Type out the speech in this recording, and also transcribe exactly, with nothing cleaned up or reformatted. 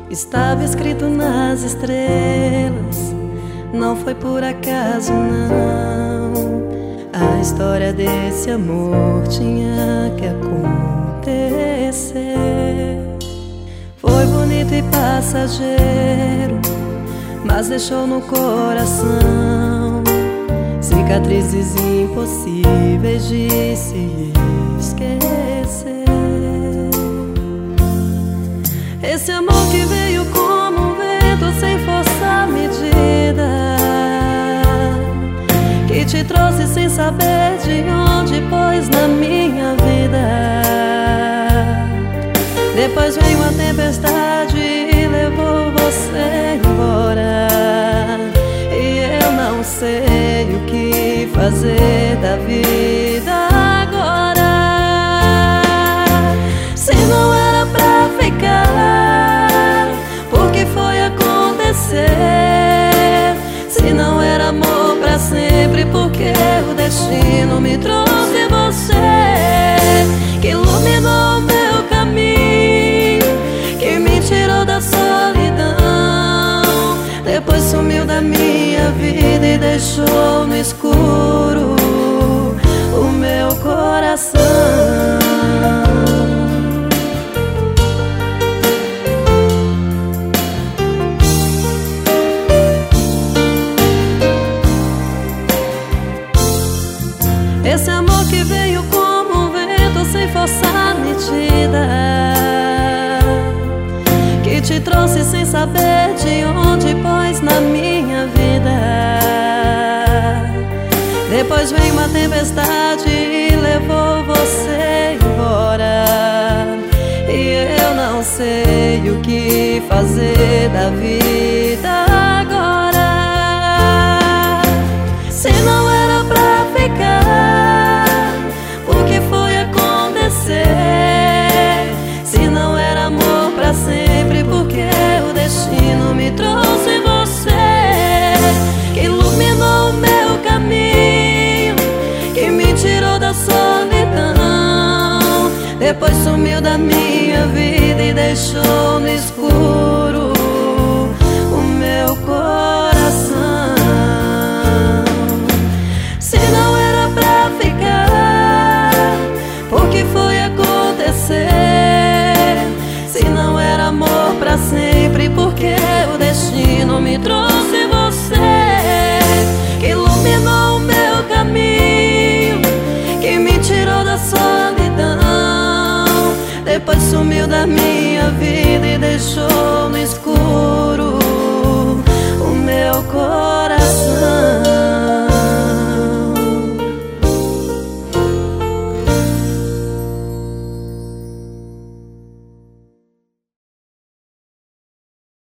Estava escrito nas estrelas, não foi por acaso não. A história desse amor tinha que acontecer. Foi bonito e passageiro, mas deixou no coração cicatrizes impossíveis de se esquecer. Esse amor que veio como um vento sem força medida, que te trouxe sem saber de onde pôs na minha vida. Depois veio a tempestade e levou você embora, e eu não sei o que fazer da vida agora. Se não era pra ficar, por que foi acontecer? Se não era amor pra sempre, porque o destino me trouxe você, que iluminou o meu caminho, que me tirou da solidão. Depois sumiu da minha vida e deixou no escuro o meu coração. Esse amor que veio como um vento sem força medida, que te trouxe sem saber de onde pôs na minha vida. Depois veio uma tempestade e levou você embora, e eu não sei o que fazer da vida agora. Se não era pra ficar, por que foi acontecer? Se não era amor pra sempre, porque o destino me trouxe você, que iluminou o meu caminho, que me tirou da solidão. Depois sumiu da minha vida e deixou no escuro o meu coração. Se não era pra ficar, por que foi acontecer? Se não era amor pra sempre, porque o destino me trouxe você.